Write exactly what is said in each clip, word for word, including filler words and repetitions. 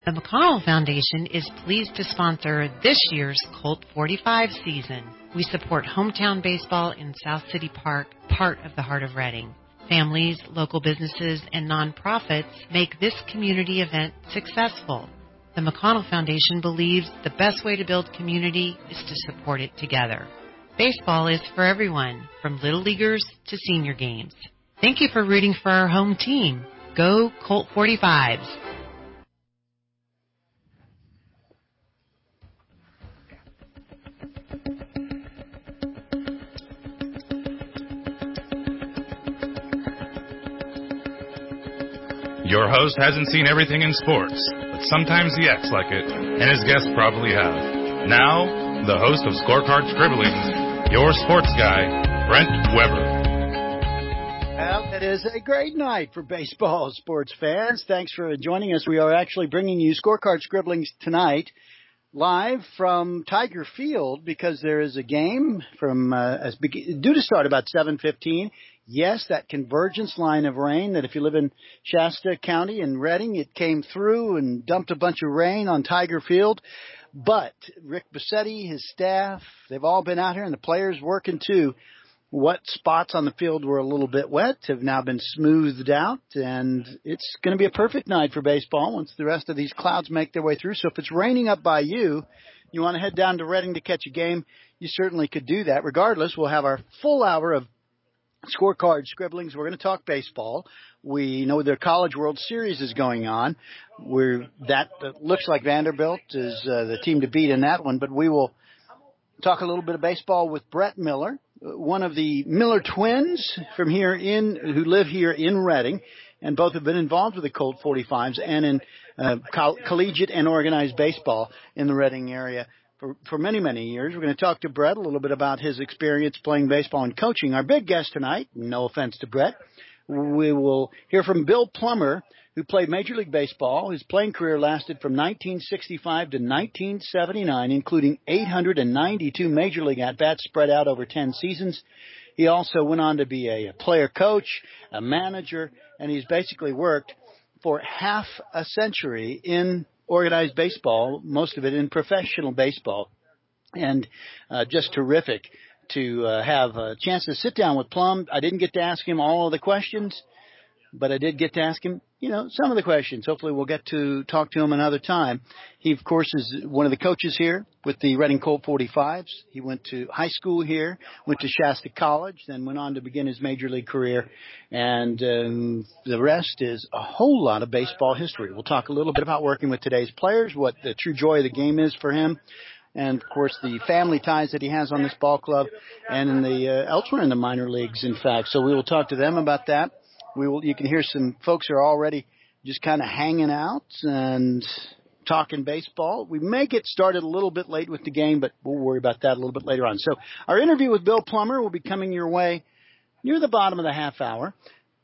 The McConnell Foundation is pleased to sponsor this year's Colt forty-five season. We support hometown baseball in South City Park, part of the heart of Reading. Families, local businesses, and nonprofits make this community event successful. The McConnell Foundation believes the best way to build community is to support it together. Baseball is for everyone, from little leaguers to senior games. Thank you for rooting for our home team. Go Colt forty-fives. Your host hasn't seen everything in sports, but sometimes he acts like it, and his guests probably have. Now, the host of Scorecard Scribblings, your sports guy, Brent Weber. Well, it is a great night for baseball sports fans. Thanks for joining us. We are actually bringing you Scorecard Scribblings tonight, live from Tiger Field, because there is a game from uh, as due to start about seven fifteen. Yes, that convergence line of rain that if you live in Shasta County and Reading, it came through and dumped a bunch of rain on Tiger Field. But Rick Bassetti, his staff, they've all been out here, and the players working too. What spots on the field were a little bit wet have now been smoothed out, and it's going to be a perfect night for baseball once the rest of these clouds make their way through. So if it's raining up by you, you want to head down to Reading to catch a game, you certainly could do that. Regardless, we'll have our full hour of Scorecard Scribblings. We're going to talk baseball. We know the College World Series is going on. We're that uh, looks like Vanderbilt is uh, the team to beat in that one, but we will talk a little bit of baseball with Brett Miller, one of the Miller twins from here in who live here in Reading, and both have been involved with the Colt forty-fives and in uh, coll- collegiate and organized baseball in the Reading area for, for many, many years. We're going to talk to Brett a little bit about his experience playing baseball and coaching. Our big guest tonight, no offense to Brett, we will hear from Bill Plummer, who played Major League Baseball. His playing career lasted from nineteen sixty-five to nineteen seventy-nine, including eight hundred ninety-two Major League at-bats spread out over ten seasons. He also went on to be a player coach, a manager, and he's basically worked for half a century in organized baseball, most of it in professional baseball. And uh, just terrific to uh, have a chance to sit down with Plum. I didn't get to ask him all of the questions, but I did get to ask him, you know, some of the questions. Hopefully we'll get to talk to him another time. He, of course, is one of the coaches here with the Reading Colt forty-fives. He went to high school here, went to Shasta College, then went on to begin his major league career. And um, the rest is a whole lot of baseball history. We'll talk a little bit about working with today's players, what the true joy of the game is for him, and, of course, the family ties that he has on this ball club and in the uh, elsewhere in the minor leagues, in fact. So we will talk to them about that. We will. You can hear some folks are already just kind of hanging out and talking baseball. We may get started a little bit late with the game, but we'll worry about that a little bit later on. So our interview with Bill Plummer will be coming your way near the bottom of the half hour,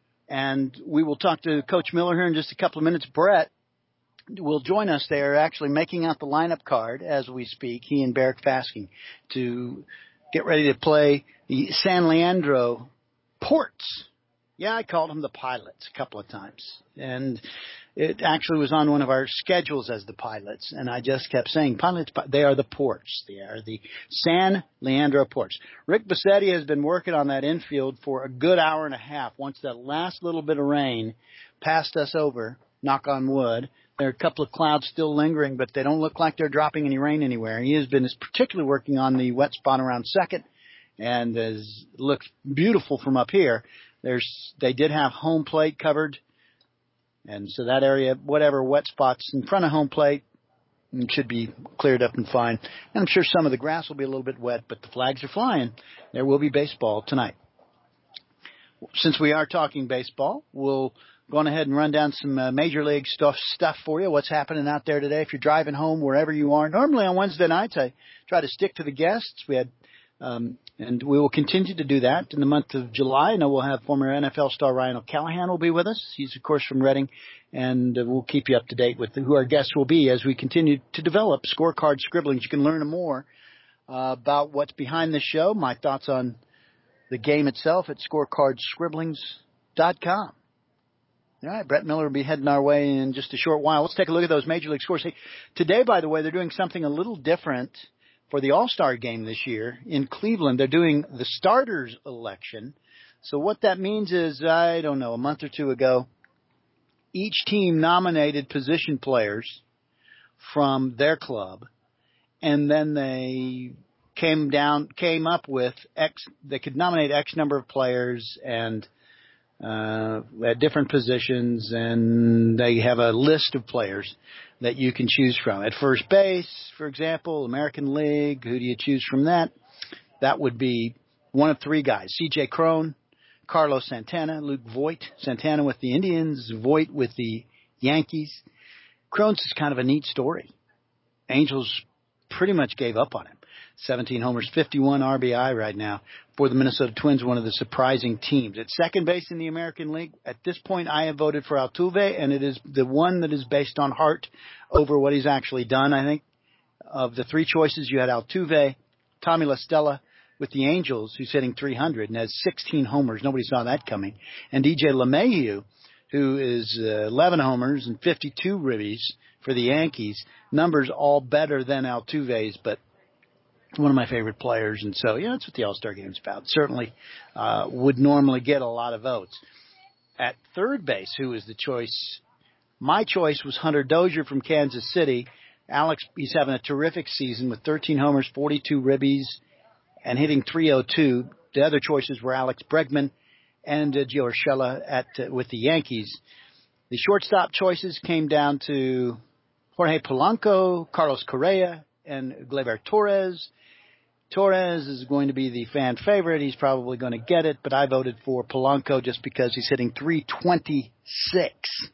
and we will talk to Coach Miller here in just a couple of minutes. Brett will join us there, actually making out the lineup card as we speak, he and Barrick Fasking, to get ready to play the San Leandro Ports. Yeah, I called them the Pilots a couple of times, and it actually was on one of our schedules as the Pilots, and I just kept saying, Pilots, they are the Ports. They are the San Leandro Ports. Rick Bassetti has been working on that infield for a good hour and a half. Once that last little bit of rain passed us over, knock on wood, there are a couple of clouds still lingering, but they don't look like they're dropping any rain anywhere. He has been particularly working on the wet spot around second, and has looked beautiful from up here. There's, they did have home plate covered, and so that area, whatever wet spots in front of home plate, should be cleared up and fine. And I'm sure some of the grass will be a little bit wet, but the flags are flying. There will be baseball tonight. Since we are talking baseball, we'll go on ahead and run down some uh, Major League stuff, stuff for you, what's happening out there today. If you're driving home, wherever you are, normally on Wednesday nights I try to stick to the guests. We had Um, and we will continue to do that in the month of July. I know we'll have former N F L star Ryan O'Callahan will be with us. He's, of course, from Reading, and uh, we'll keep you up to date with who our guests will be as we continue to develop Scorecard Scribblings. You can learn more uh, about what's behind the show, my thoughts on the game itself at scorecard scribblings dot com. All right, Brett Miller will be heading our way in just a short while. Let's take a look at those Major League scores. Hey, today, by the way, they're doing something a little different for the All-Star game this year in Cleveland. They're doing the starters election. So what that means is, I don't know, a month or two ago, each team nominated position players from their club, and then they came down, came up with X, they could nominate X number of players and uh, at different positions, and they have a list of players that you can choose from. At first base, for example, American League, who do you choose from that? That would be one of three guys, C J Cron, Carlos Santana, Luke Voit. Santana with the Indians, Voit with the Yankees. Cron's is kind of a neat story. Angels pretty much gave up on him. seventeen homers, fifty-one R B I right now for the Minnesota Twins, one of the surprising teams. At second base in the American League, at this point I have voted for Altuve, and it is the one that is based on heart over what he's actually done. I think of the three choices, you had Altuve, Tommy La Stella with the Angels, who's hitting three hundred and has sixteen homers. Nobody saw that coming. And D J LeMahieu, who is uh, eleven homers and fifty-two ribbies for the Yankees. Numbers all better than Altuve's, but one of my favorite players. And so, yeah, that's what the All-Star Game's about. Certainly uh, would normally get a lot of votes. At third base, who is the choice? My choice was Hunter Dozier from Kansas City. Alex, he's having a terrific season with thirteen homers, forty-two ribbies, and hitting three oh two. The other choices were Alex Bregman and uh, Gio Urshela at uh, with the Yankees. The shortstop choices came down to Jorge Polanco, Carlos Correa, and Gleyber Torres. Torres is going to be the fan favorite. He's probably going to get it, but I voted for Polanco just because he's hitting three twenty-six.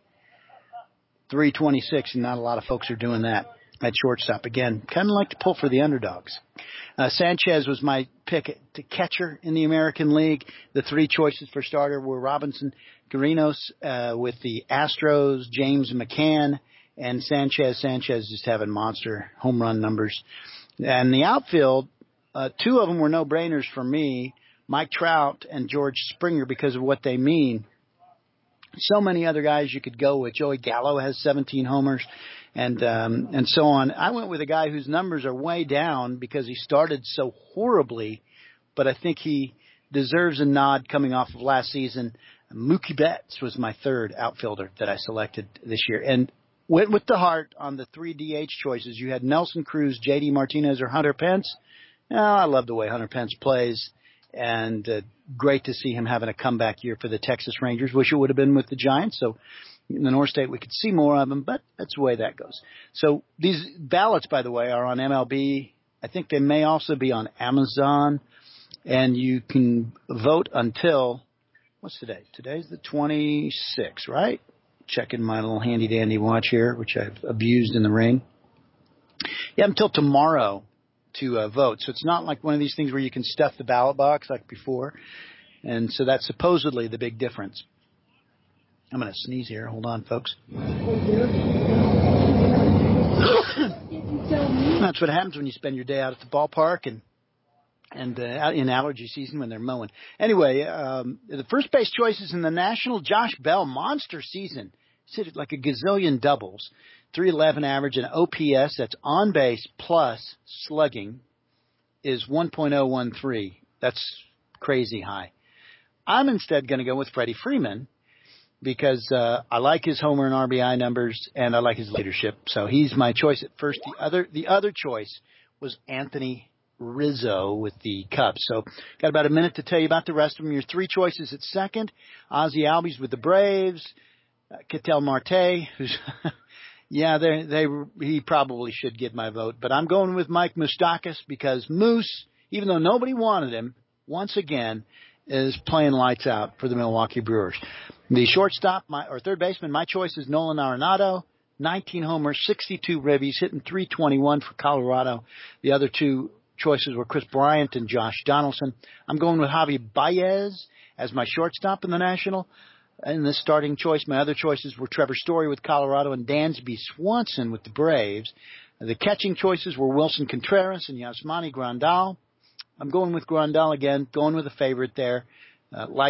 three twenty-six, and not a lot of folks are doing that at shortstop. Again, kind of like to pull for the underdogs. Uh, Sanchez was my pick to catcher in the American League. The three choices for starter were Robinson Guarinos uh, with the Astros, James McCann, and Sanchez. Sanchez just having monster home run numbers. And the outfield, uh, two of them were no-brainers for me, Mike Trout and George Springer, because of what they mean. So many other guys you could go with. Joey Gallo has seventeen homers, and um, and so on. I went with a guy whose numbers are way down because he started so horribly, but I think he deserves a nod coming off of last season. Mookie Betts was my third outfielder that I selected this year. And went with the heart on the three D H choices. You had Nelson Cruz, J D Martinez, or Hunter Pence. Oh, I love the way Hunter Pence plays, and uh, great to see him having a comeback year for the Texas Rangers. Wish it would have been with the Giants, so in the North State we could see more of him, but that's the way that goes. So these ballots, by the way, are on M L B. I think they may also be on Amazon, and you can vote until, what's today? Today's the twenty-sixth, right? Checking my little handy-dandy watch here, which I've abused in the ring. You have until tomorrow to uh, vote. So it's not like one of these things where you can stuff the ballot box like before. And so that's supposedly the big difference. I'm going to sneeze here. Hold on, folks. That's what happens when you spend your day out at the ballpark and and uh, in allergy season when they're mowing. Anyway, um, the first base choices in the National, Josh Bell, monster season. He's hit like a gazillion doubles. three eleven average, and O P S, that's on base plus slugging, is one point oh one three. That's crazy high. I'm instead going to go with Freddie Freeman because uh, I like his homer and R B I numbers, and I like his leadership. So he's my choice at first. The other, the other choice was Anthony Rizzo with the Cubs. So got about a minute to tell you about the rest of them. Your three choices at second: Ozzie Albies with the Braves, uh, Ketel Marte, who's yeah, they they he probably should get my vote, but I'm going with Mike Moustakas because Moose, even though nobody wanted him, once again is playing lights out for the Milwaukee Brewers. The shortstop, my or third baseman, my choice is Nolan Arenado, nineteen homers, sixty-two ribbies, hitting three twenty-one for Colorado. The other two choices were Chris Bryant and Josh Donaldson. I'm going with Javi Baez as my shortstop in the National. In this starting choice, my other choices were Trevor Story with Colorado and Dansby Swanson with the Braves. The catching choices were Wilson Contreras and Yasmani Grandal. I'm going with Grandal again, going with a favorite there. Uh, like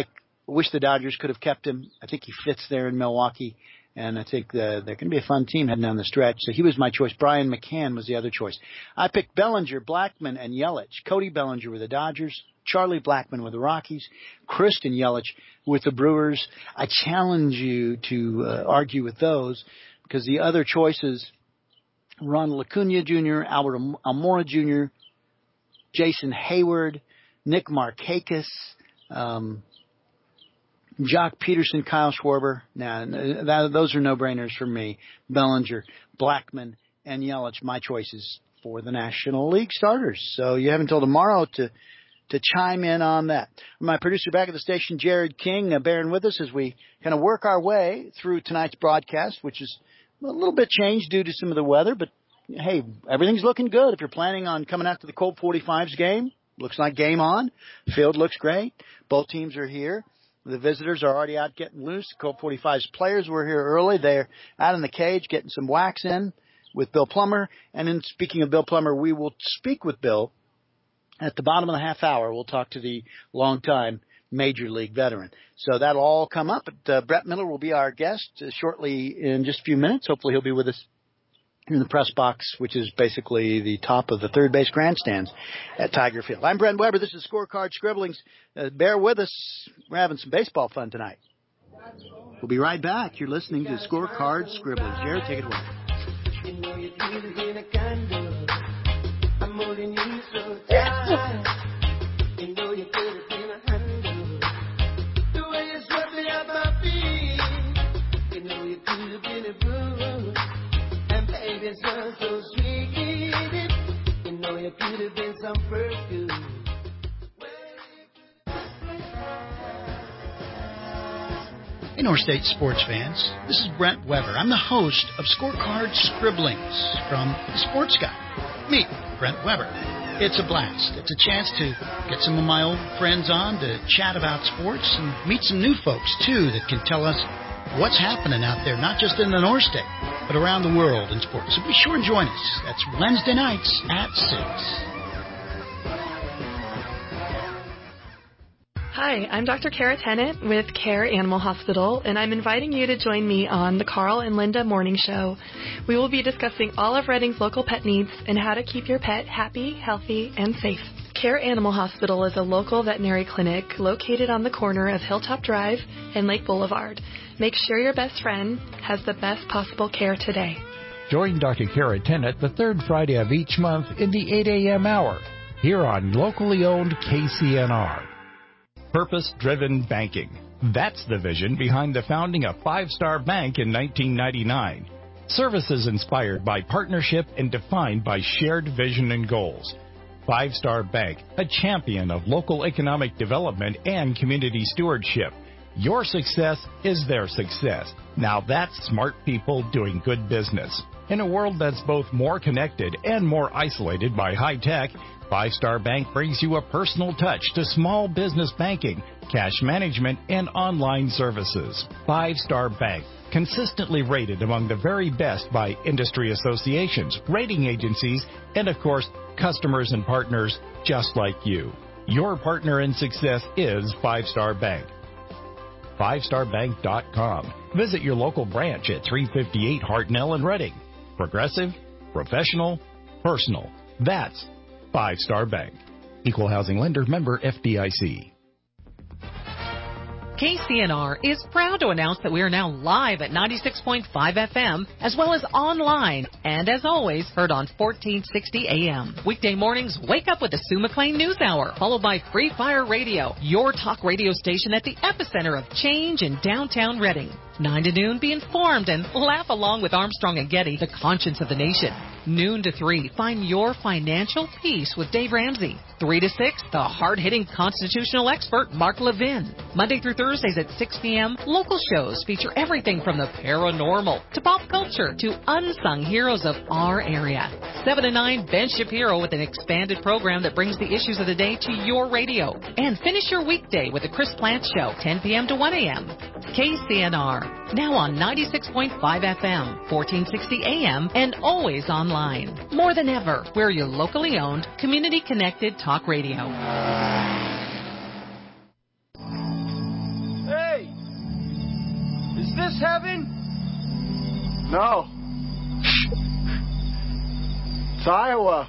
I wish the Dodgers could have kept him. I think he fits there in Milwaukee, and I think the, they're going to be a fun team heading down the stretch. So he was my choice. Brian McCann was the other choice. I picked Bellinger, Blackmon, and Yelich. Cody Bellinger with the Dodgers, Charlie Blackmon with the Rockies, Christian Yelich with the Brewers. I challenge you to uh, argue with those because the other choices, Ronald Acuna Junior, Albert Almora Junior, Jason Hayward, Nick Markakis, um, Jock Peterson, Kyle Schwarber. Now, that, those are no-brainers for me. Bellinger, Blackmon, and Yelich, my choices for the National League starters. So you have until tomorrow to to chime in on that. My producer back at the station, Jared King, uh, bearing with us as we kind of work our way through tonight's broadcast, which is a little bit changed due to some of the weather. But, hey, everything's looking good. If you're planning on coming out to the Colt forty-fives game, looks like game on. Field looks great. Both teams are here. The visitors are already out getting loose. The Colt forty-fives players were here early. They're out in the cage getting some wax in with Bill Plummer. And in speaking of Bill Plummer, we will speak with Bill at the bottom of the half hour. We'll talk to the longtime Major League veteran. So that'll all come up. But uh, Brett Miller will be our guest uh, shortly in just a few minutes. Hopefully he'll be with us in the press box, which is basically the top of the third base grandstands at Tiger Field. I'm Brent Weber. This is Scorecard Scribblings. Uh, bear with us. We're having some baseball fun tonight. We'll be right back. You're listening to Scorecard Scribblings. Jared, take it away. You know you're in a candle. I'm holding you so tight. You know you could have been a handle. The way you swept me at my feet. You know you could have been a blue. And baby, it smells so sweet. You know you could have been some perfume. Hey, North State sports fans, this is Brent Weber. I'm the host of Scorecard Scribblings from The Sports Guy. Meet Brent Weber. It's a blast. It's a chance to get some of my old friends on to chat about sports and meet some new folks, too, that can tell us what's happening out there, not just in the North State, but around the world in sports. So be sure and join us. That's Wednesday nights at six. Hi, I'm Doctor Kara Tennant with Care Animal Hospital, and I'm inviting you to join me on the Carl and Linda Morning Show. We will be discussing all of Reading's local pet needs and how to keep your pet happy, healthy, and safe. Care Animal Hospital is a local veterinary clinic located on the corner of Hilltop Drive and Lake Boulevard. Make sure your best friend has the best possible care today. Join Doctor Kara Tennant the third Friday of each month in the eight a.m. hour here on locally owned K C N R. Purpose-driven banking. That's the vision behind the founding of Five Star Bank in nineteen ninety-nine. Services inspired by partnership and defined by shared vision and goals. Five Star Bank, a champion of local economic development and community stewardship. Your success is their success. Now that's smart people doing good business. In a world that's both more connected and more isolated by high tech, Five Star Bank brings you a personal touch to small business banking, cash management, and online services. Five Star Bank, consistently rated among the very best by industry associations, rating agencies, and of course, customers and partners just like you. Your partner in success is Five Star Bank. five star bank dot com. Visit your local branch at three fifty-eight Hartnell in Reading. Progressive, professional, personal. That's Five Star Bank. Equal housing lender, member F D I C. K C N R is proud to announce that we are now live at ninety-six point five F M, as well as online, and as always, heard on fourteen sixty A M. Weekday mornings, wake up with the Sue McLean News Hour, followed by Free Fire Radio, your talk radio station at the epicenter of change in downtown Reading. nine to noon, be informed and laugh along with Armstrong and Getty, the conscience of the nation. Noon to three, find your financial peace with Dave Ramsey. three to six, the hard-hitting constitutional expert, Mark Levin. Monday through Thursdays at six p.m., local shows feature everything from the paranormal to pop culture to unsung heroes of our area. seven to nine, Ben Shapiro with an expanded program that brings the issues of the day to your radio. And finish your weekday with the Chris Plant Show, ten p.m. to one a.m. K C N R, now on ninety-six point five F M, fourteen sixty A M, and always online. More than ever, we're your locally owned, community-connected talk radio. this heaven? No. It's Iowa.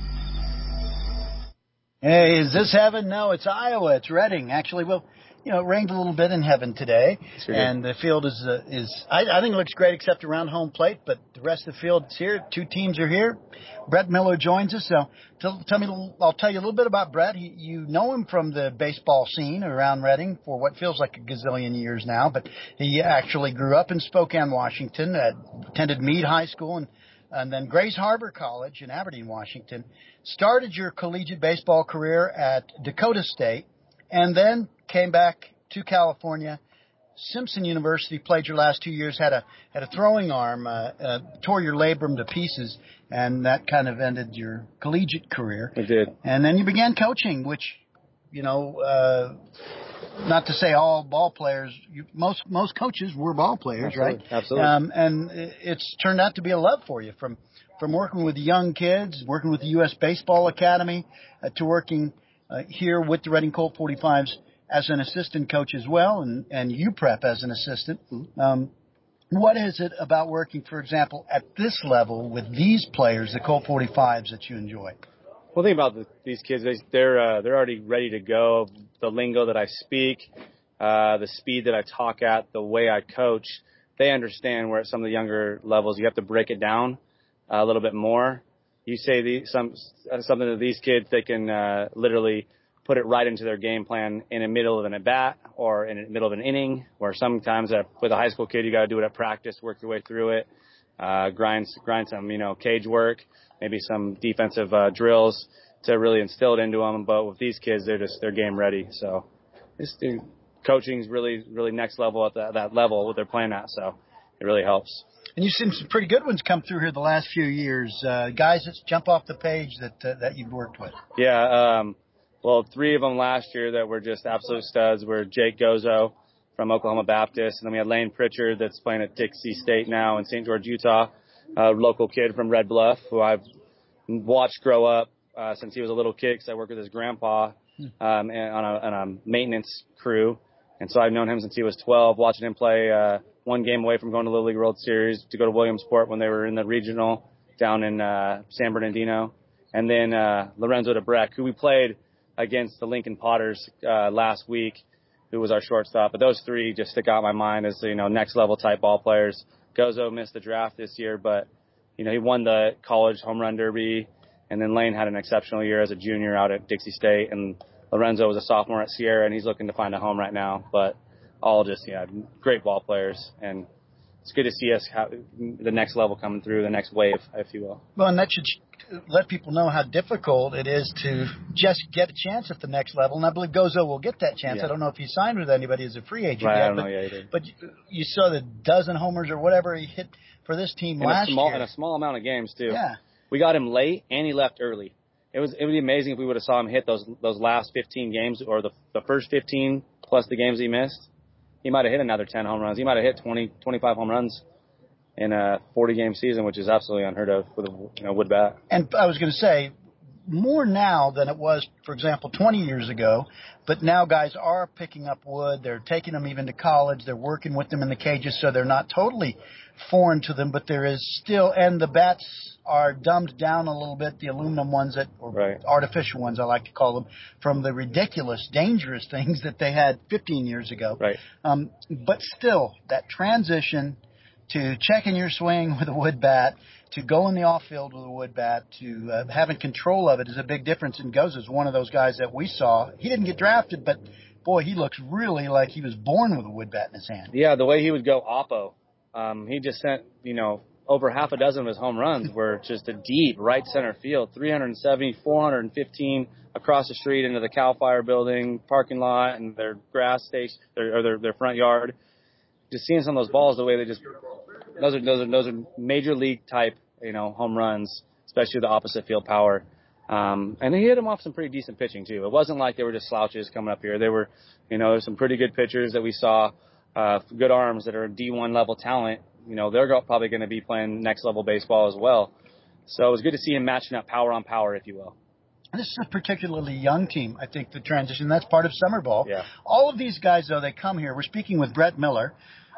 Hey, is this heaven? No, it's Iowa. It's Reading. Actually, well, you know, it rained a little bit in heaven today, sure and the field is uh, is I, I think it looks great except around home plate. But the rest of the field is here. Two teams are here. Brett Miller joins us. So tell, tell me, I'll tell you a little bit about Brett. He, you know him from the baseball scene around Reading for what feels like a gazillion years now. But he actually grew up in Spokane, Washington. Uh, attended Meade High School and and then Grace Harbor College in Aberdeen, Washington. Started your collegiate baseball career at Dakota State, and then came back to California. Simpson University, played your last two years, had a had a throwing arm, uh, uh, tore your labrum to pieces, and that kind of ended your collegiate career. It did. And then you began coaching, which, you know, uh, not to say all ball players, you, most most coaches were ball players, Absolutely. right? Absolutely. Um, and it's turned out to be a love for you, from from working with young kids, working with the U S Baseball Academy, uh, to working uh, here with the Reading Colt forty-fives as an assistant coach as well, and, and U P R E P as an assistant. Mm-hmm. Um, what is it about working, for example, at this level with these players, the Colt forty-fives, that you enjoy? Well, the thing about the, these kids, they, they're uh, they're already ready to go. The lingo that I speak, uh, the speed that I talk at, the way I coach, they understand where at some of the younger levels you have to break it down a little bit more. You say the, some something to these kids, they can uh, literally put it right into their game plan in the middle of an at-bat or in the middle of an inning, where sometimes uh, with a high school kid, you got to do it at practice, work your way through it, uh, grind, grind some, you know, cage work, maybe some defensive uh, drills to really instill it into them. But with these kids, they're just, they're game ready. So this coaching is really, really next level at that, that level, what they're playing at. So it really helps. And you've seen some pretty good ones come through here the last few years, uh, guys that jump off the page that uh, that you've worked with. Yeah, um, well, three of them last year that were just absolute studs were Jake Gozo from Oklahoma Baptist, and then we had Lane Pritchard that's playing at Dixie State now in Saint George, Utah, a local kid from Red Bluff who I've watched grow up uh, since he was a little kid because I worked with his grandpa um, and on, a, on a maintenance crew. And so I've known him since he was twelve, watching him play uh, one game away from going to Little League World Series to go to Williamsport when they were in the regional down in uh, San Bernardino. And then uh, Lorenzo DeBreck, who we played against the Lincoln Potters uh, last week, who was our shortstop. But those three just stick out in my mind as, you know, next level type ball players. Gozo missed the draft this year, but, you know, he won the college home run derby. And then Lane had an exceptional year as a junior out at Dixie State. And Lorenzo was a sophomore at Sierra, and he's looking to find a home right now. But all just, yeah, great ball players. And it's good to see us have the next level coming through, the next wave, if you will. Well, and that should let people know how difficult it is to just get a chance at the next level. And I believe Gozo will get that chance. Yeah. I don't know if he signed with anybody as a free agent right, yet. I don't but, know, yeah, he did. But you saw the dozen homers or whatever he hit for this team in last a small, year. In a small amount of games, too. Yeah. We got him late, and he left early. It was it would be amazing if we would have saw him hit those those last fifteen games or the the first fifteen plus the games he missed. He might have hit another ten home runs. He might have hit twenty, twenty-five home runs in a forty-game season, which is absolutely unheard of with a you know, wood bat. And I was going to say, more now than it was, for example, twenty years ago. But now guys are picking up wood. They're taking them even to college. They're working with them in the cages, so they're not totally foreign to them. But there is still, and the bats are dumbed down a little bit, the aluminum ones, that, or right. artificial ones I like to call them, from the ridiculous, dangerous things that they had fifteen years ago. Right. Um, but still, that transition to checking your swing with a wood bat, to go in the off field with a wood bat, to uh, having control of it is a big difference. And Gozo is one of those guys that we saw. He didn't get drafted, but boy, he looks really like he was born with a wood bat in his hand. Yeah, the way he would go oppo. Um, he just sent, you know, over half a dozen of his home runs were just a deep right center field, three seventy, four fifteen across the street into the Cal Fire building, parking lot, and their grass station, their, or their, their front yard. Just seeing some of those balls, the way they just, those are, those are, those are major league type, you know, home runs, especially with the opposite field power. Um, and he hit them off some pretty decent pitching too. It wasn't like they were just slouches coming up here. They were, you know, some pretty good pitchers that we saw, uh, good arms that are D one level talent. You know, they're probably going to be playing next level baseball as well. So it was good to see him matching up power on power, if you will. This is a particularly young team, I think, the transition. That's part of summer ball. Yeah. All of these guys, though, they come here. We're speaking with Brett Miller,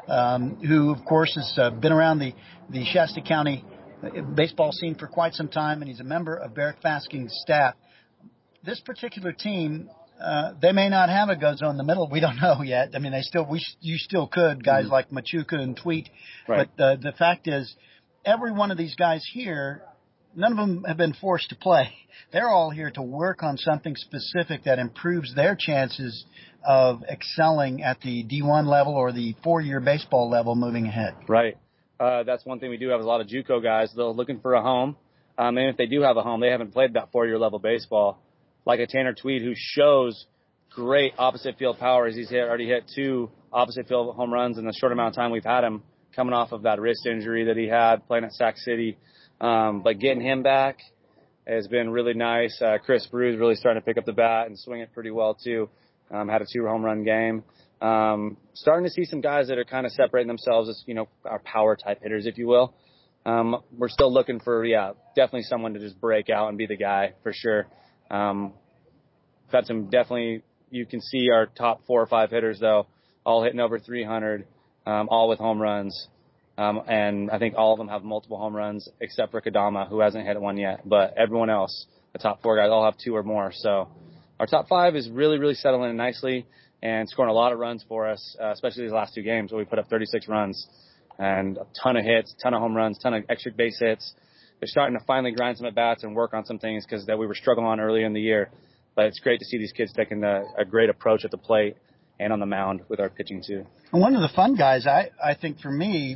um, who, of course, has uh, been around the, the Shasta County baseball scene for quite some time, and he's a member of Barrett Fasking's staff. This particular team, uh, they may not have a Gozo in the middle. We don't know yet. I mean, they still, we, you still could, guys mm-hmm. like Machuca and Tweet. Right. But uh, the fact is, every one of these guys here, none of them have been forced to play. They're all here to work on something specific that improves their chances of excelling at the D one level or the four-year baseball level moving ahead. Right. Uh, that's one thing we do have is a lot of JUCO guys. They're looking for a home. Um, and if they do have a home, they haven't played that four-year level baseball. Like a Tanner Tweed who shows great opposite field power as he's hit, already hit two opposite field home runs in the short amount of time we've had him coming off of that wrist injury that he had playing at Sac City. Um, but getting him back has been really nice. Uh, Chris Bruce really starting to pick up the bat and swing it pretty well too. Um, had a two home run game. Um, starting to see some guys that are kind of separating themselves as, you know, our power type hitters, if you will. Um, we're still looking for, yeah, definitely someone to just break out and be the guy for sure. Um, got some definitely, you can see our top four or five hitters though, all hitting over three hundred, um, all with home runs. Um, and I think all of them have multiple home runs except for Kadama, who hasn't hit one yet. But everyone else, the top four guys, all have two or more. So our top five is really, really settling in nicely and scoring a lot of runs for us, uh, especially these last two games where we put up thirty-six runs and a ton of hits, ton of home runs, ton of extra base hits. They're starting to finally grind some at-bats and work on some things because that we were struggling on earlier in the year. But it's great to see these kids taking a, a great approach at the plate and on the mound with our pitching too. And one of the fun guys, I, I think for me,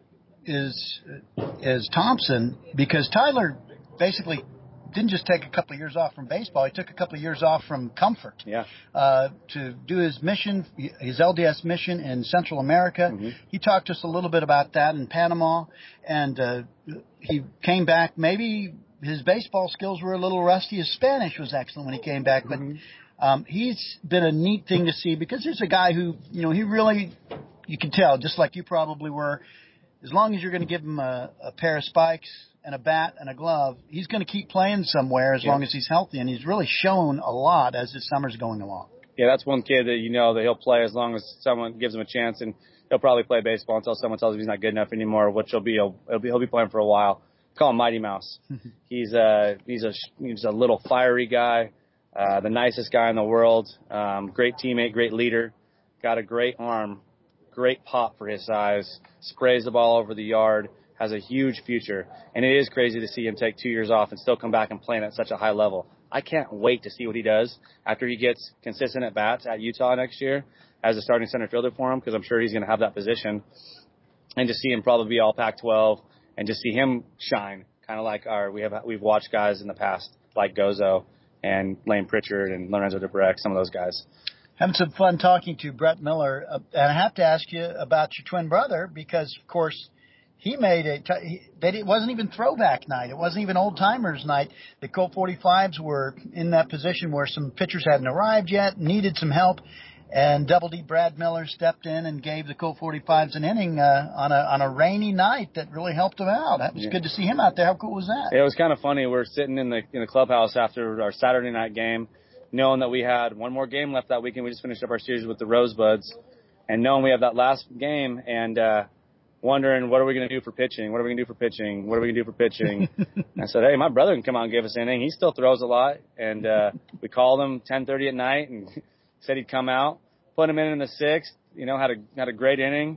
is is Thompson, because Tyler basically didn't just take a couple of years off from baseball. He took a couple of years off from comfort yeah. uh, to do his mission, his L D S mission in Central America. Mm-hmm. He talked to us a little bit about that in Panama, and uh, he came back. Maybe his baseball skills were a little rusty. His Spanish was excellent when he came back, but mm-hmm. um, he's been a neat thing to see because there's a guy who, you know, he really, you can tell, just like you probably were, as long as you're going to give him a, a pair of spikes and a bat and a glove, he's going to keep playing somewhere as yeah. long as he's healthy. And he's really shown a lot as the summer's going along. Yeah, that's one kid that you know that he'll play as long as someone gives him a chance, and he'll probably play baseball until someone tells him he's not good enough anymore, which he'll be. He'll, he'll be he'll be playing for a while. Call him Mighty Mouse. he's a he's a he's a little fiery guy, uh, the nicest guy in the world. Um, great teammate, great leader, got a great arm, great pop for his size. Sprays the ball over the yard. Has a huge future, and it is crazy to see him take two years off and still come back and playing at such a high level. I can't wait to see what he does after he gets consistent at bats at Utah next year as a starting center fielder for him, because I'm sure he's going to have that position, and to see him probably be all Pac twelve and just see him shine, kind of like our we have we've watched guys in the past like Gozo and Lane Pritchard and Lorenzo Debrec, some of those guys. Having some fun talking to Brett Miller, uh, and I have to ask you about your twin brother because, of course, he made it. It wasn't even throwback night. It wasn't even old timers night. The Colt forty-fives were in that position where some pitchers hadn't arrived yet, needed some help, and Double D Brad Miller stepped in and gave the Colt forty-fives an inning uh, on a on a rainy night that really helped him out. That was yeah. good to see him out there. How cool was that? It was kind of funny. We're sitting in the in the clubhouse after our Saturday night game, knowing that we had one more game left that weekend. We just finished up our series with the Rosebuds, and knowing we have that last game and. uh wondering, what are we going to do for pitching? What are we going to do for pitching? What are we going to do for pitching? I said, hey, my brother can come out and give us an inning. He still throws a lot. And uh, we called him ten thirty at night and said he'd come out, put him in in the sixth, you know, had a had a great inning.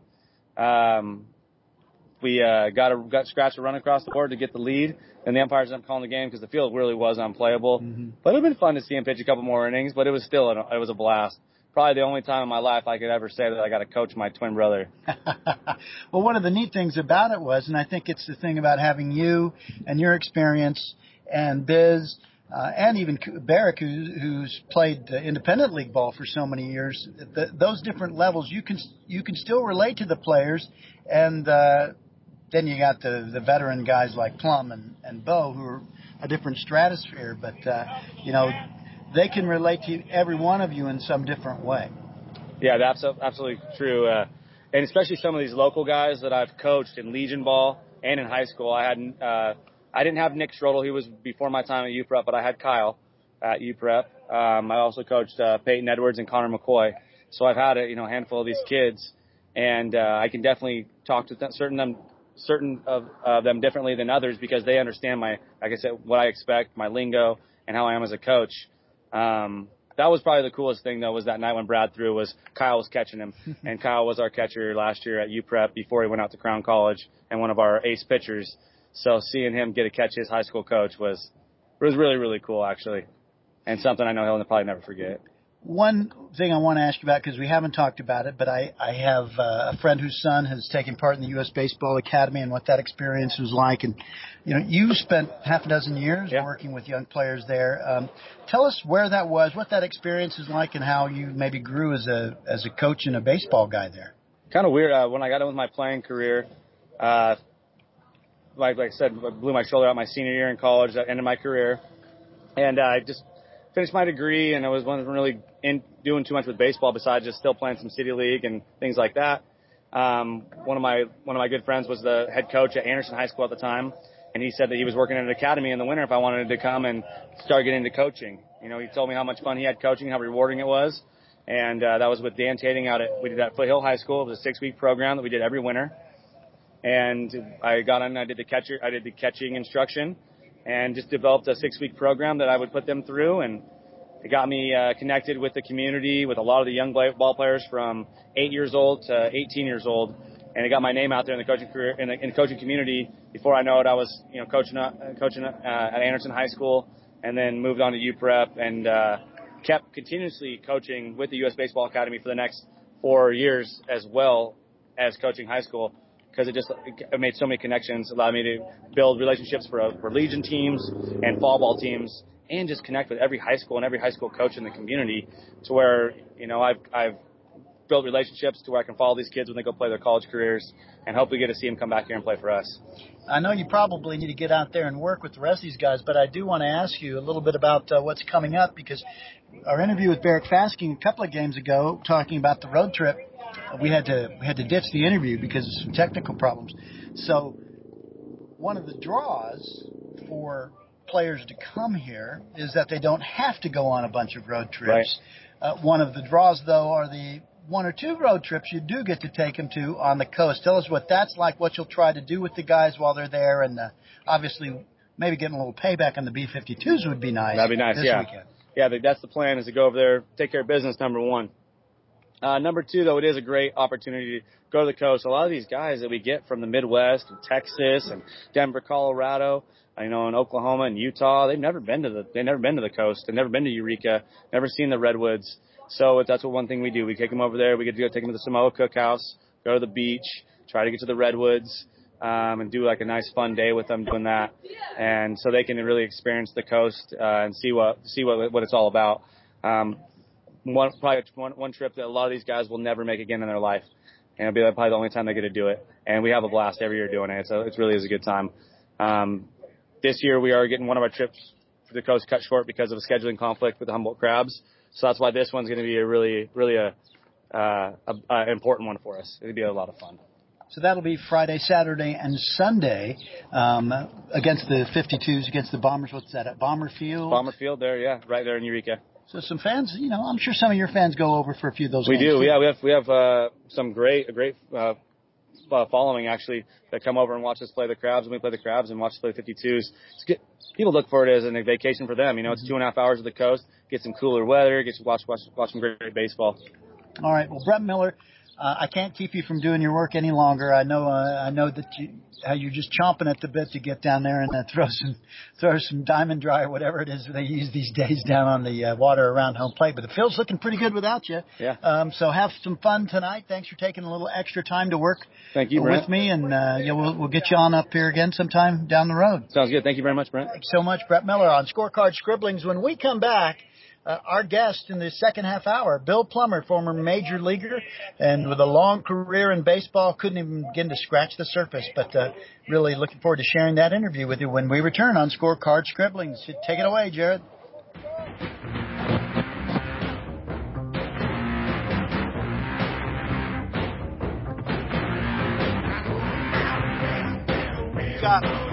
Um, we uh, got a got scratched a run across the board to get the lead. And the umpires ended up calling the game because the field really was unplayable. Mm-hmm. But it would have been fun to see him pitch a couple more innings, but it was still, a, it was a blast. Probably the only time in my life I could ever say that I got to coach my twin brother. Well, one of the neat things about it was, and I think it's the thing about having you and your experience and Biz uh, and even Barrick, who, who's played uh, independent league ball for so many years, the, those different levels, you can you can still relate to the players. And uh, then you got the, the veteran guys like Plum and, and Bo, who are a different stratosphere. But, uh, you know, they can relate to every one of you in some different way. Yeah, that's absolutely true. Uh, and especially some of these local guys that I've coached in Legion ball and in high school. I had uh, I didn't have Nick Schrodel. He was before my time at U P R E P, but I had Kyle at U P R E P. Um, I also coached uh, Peyton Edwards and Connor McCoy. So I've had a you know handful of these kids, and uh, I can definitely talk to th- certain them, certain of uh, them differently than others because they understand my, like I said, what I expect, my lingo, and how I am as a coach. Um, that was probably the coolest thing, though, was that night when Brad threw was Kyle was catching him. And Kyle was our catcher last year at U Prep before he went out to Crown College and one of our ace pitchers. So seeing him get a catch his high school coach was was really, really cool, actually, and something I know he'll probably never forget. One thing I want to ask you about, because we haven't talked about it, but I, I have uh, a friend whose son has taken part in the U S Baseball Academy and what that experience was like. And, you know, you spent half a dozen years yeah. working with young players there. Um, tell us where that was, what that experience is like, and how you maybe grew as a as a coach and a baseball guy there. Kind of weird. Uh, when I got in with my playing career, uh, like, like I said, I blew my shoulder out my senior year in college, that ended my career. And uh, I just finished my degree, and I was wasn't really in doing too much with baseball besides just still playing some city league and things like that. Um, one of my one of my good friends was the head coach at Anderson High School at the time, and he said that he was working at an academy in the winter if I wanted to come and start getting into coaching. You know, he told me how much fun he had coaching, how rewarding it was, and uh, that was with Dan Tating out at we did that at Foothill High School. It was a six-week program that we did every winter, and I got on and I did the catcher I did the catching instruction. And just developed a six-week program that I would put them through, and it got me uh, connected with the community, with a lot of the young ball players from eight years old to eighteen years old, and it got my name out there in the coaching career, in the, in the coaching community. Before I know it, I was, you know, coaching uh, coaching uh, at Anderson High School, and then moved on to U Prep, and uh, kept continuously coaching with the U S Baseball Academy for the next four years as well as coaching high school. Because it just it made so many connections, allowed me to build relationships for, for Legion teams and fall ball teams, and just connect with every high school and every high school coach in the community, to where, you know, I've I've built relationships to where I can follow these kids when they go play their college careers, and hopefully get to see them come back here and play for us. I know you probably need to get out there and work with the rest of these guys, but I do want to ask you a little bit about uh, what's coming up, because our interview with Barrett Fasking a couple of games ago, talking about the road trip, we had to we had to ditch the interview because of some technical problems. So one of the draws for players to come here is that they don't have to go on a bunch of road trips. Right. Uh, one of the draws, though, are the one or two road trips you do get to take them to on the coast. Tell us what that's like, what you'll try to do with the guys while they're there, and uh, obviously maybe getting a little payback on the B fifty-twos would be nice. That'd be nice, this yeah. weekend. Yeah, that's the plan, is to go over there, take care of business, number one. Uh, number two, though, it is a great opportunity to go to the coast. A lot of these guys that we get from the Midwest and Texas and Denver, Colorado, you know, in Oklahoma and Utah, they've never been to the they've never been to the coast. They've never been to Eureka, never seen the redwoods. So that's what one thing we do. We take them over there. We get to go take them to the Samoa Cookhouse, go to the beach, try to get to the redwoods, um, and do like a nice fun day with them doing that. And so they can really experience the coast uh, and see what see what what it's all about. Um, One probably one, one trip that a lot of these guys will never make again in their life, and it'll be probably the only time they get to do it. And we have a blast every year doing it, so it really is a good time. Um, this year we are getting one of our trips for the coast cut short because of a scheduling conflict with the Humboldt Crabs, so that's why this one's going to be a really, really a, uh, a, a important one for us. It'll be a lot of fun. So that'll be Friday, Saturday, and Sunday um, against the fifty-twos, against the Bombers. What's that, at Bomber Field? Bomber Field there, yeah, right there in Eureka. So some fans, you know, I'm sure some of your fans go over for a few of those we games. We do, too. yeah. We have we have uh, some great, a great uh, following, actually, that come over and watch us play the Crabs, and we play the Crabs and watch us play the fifty-twos. It's good. People look for it as a vacation for them. You know, it's two and a half hours of the coast, get some cooler weather, get to watch, watch, watch some great, great baseball. All right. Well, Brett Miller, uh, I can't keep you from doing your work any longer. I know uh, I know that you, how you're just chomping at the bit to get down there and uh, throw some throw some diamond dry or whatever it is they use these days down on the uh, water around home plate. But the field's looking pretty good without you. Yeah. Um, so have some fun tonight. Thanks for taking a little extra time to work Thank you, with Brent. me, and uh, yeah, we'll we'll get you on up here again sometime down the road. Sounds good. Thank you very much, Brent. Thanks so much, Brett Miller on Scorecard Scribblings. When we come back, Uh, our guest in the second half hour, Bill Plummer, former major leaguer, and with a long career in baseball, couldn't even begin to scratch the surface. But uh, really looking forward to sharing that interview with you when we return on Scorecard Scribblings. Take it away, Jared. Got it.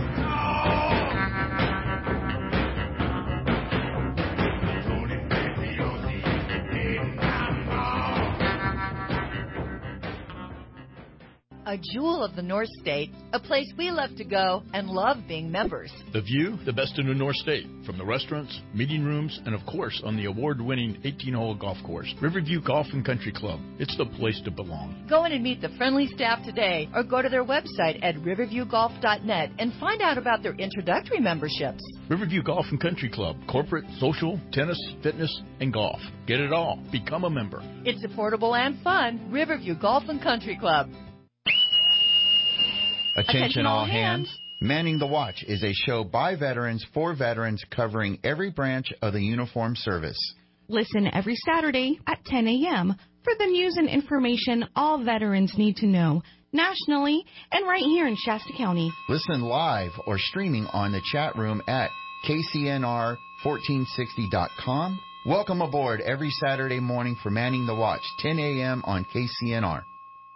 a jewel of the North State, a place we love to go and love being members. The view, the best in the North State, from the restaurants, meeting rooms, and of course on the award-winning eighteen-hole golf course. Riverview Golf and Country Club. It's the place to belong. Go in and meet the friendly staff today or go to their website at riverview golf dot net and find out about their introductory memberships. Riverview Golf and Country Club. Corporate, social, tennis, fitness, and golf. Get it all. Become a member. It's affordable and fun. Riverview Golf and Country Club. Attention, Attention all all hands. hands. Manning the Watch is a show by veterans for veterans covering every branch of the uniformed service. Listen every Saturday at ten a.m. for the news and information all veterans need to know, nationally and right here in Shasta County. Listen live or streaming on the chat room at K C N R fourteen sixty dot com. Welcome aboard every Saturday morning for Manning the Watch, ten a.m. on K C N R.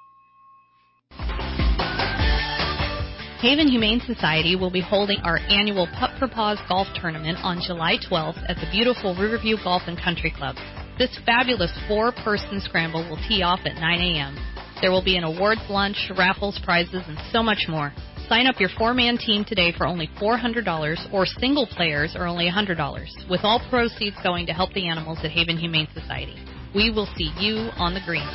Haven Humane Society will be holding our annual Pup for Paws golf tournament on July twelfth at the beautiful Riverview Golf and Country Club. This fabulous four-person scramble will tee off at nine a.m. There will be an awards lunch, raffles, prizes, and so much more. Sign up your four-man team today for only four hundred dollars, or single players are only one hundred dollars, with all proceeds going to help the animals at Haven Humane Society. We will see you on the green.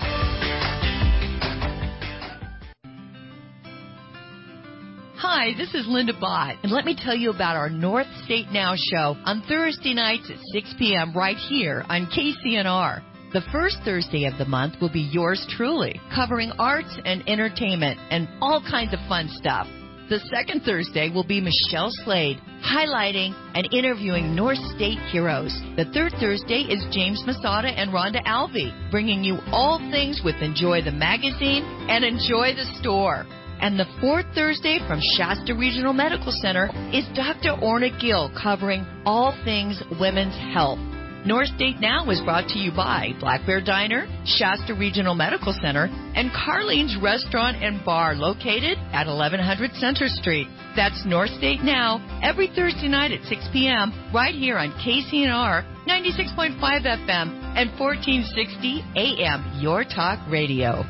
Hi, this is Linda Bott, and let me tell you about our North State Now show on Thursday nights at six p.m. right here on K C N R. The first Thursday of the month will be yours truly, covering arts and entertainment and all kinds of fun stuff. The second Thursday will be Michelle Slade, highlighting and interviewing North State heroes. The third Thursday is James Masada and Rhonda Alvey, bringing you all things with Enjoy the Magazine and Enjoy the Store. And the fourth Thursday from Shasta Regional Medical Center is Doctor Orna Gill, covering all things women's health. North State Now is brought to you by Black Bear Diner, Shasta Regional Medical Center, and Carlene's Restaurant and Bar, located at eleven hundred Center Street. That's North State Now, every Thursday night at six p.m. right here on K C N R ninety-six point five F M and fourteen sixty A M, Your Talk Radio.